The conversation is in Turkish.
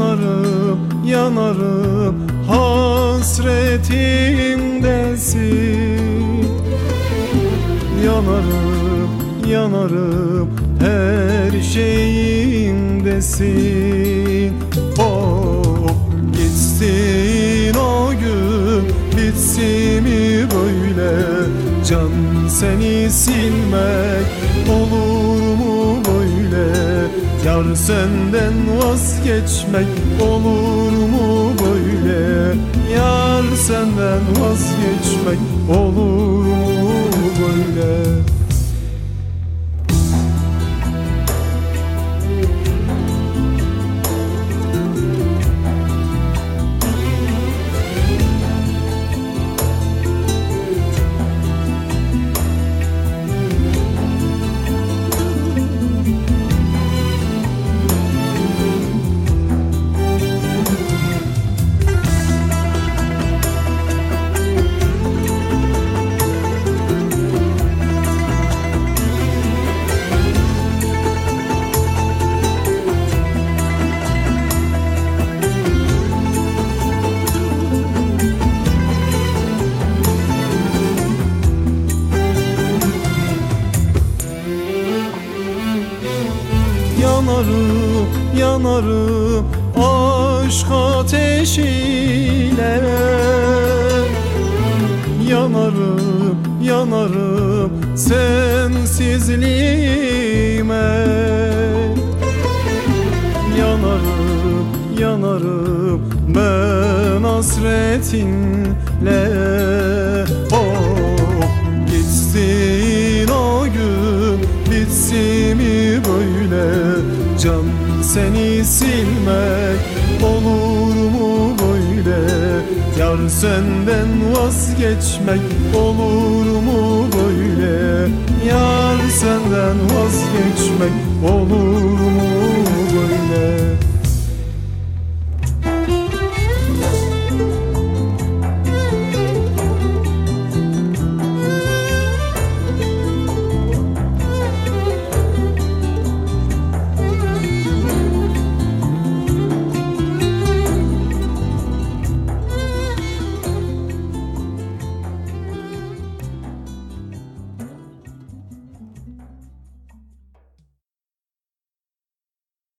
yanarım, yanarım, hasretindesin. Yanarım, yanarım, her şeyindesin. Oh, gitsin o gün, bitsin mi böyle? Can seni silmek olur mu böyle? Yar senden vazgeçmek olur mu böyle? Yar senden vazgeçmek olur mu böyle? Yanarım, yanarım, aşk ateşiyle. Yanarım, yanarım, sensizliğime. Yanarım, yanarım, ben hasretinle. Oh, gitsin o gün, bitsin mi böyle? Can seni silmek olur mu böyle? Yar senden vazgeçmek olur mu böyle? Yar senden vazgeçmek olur mu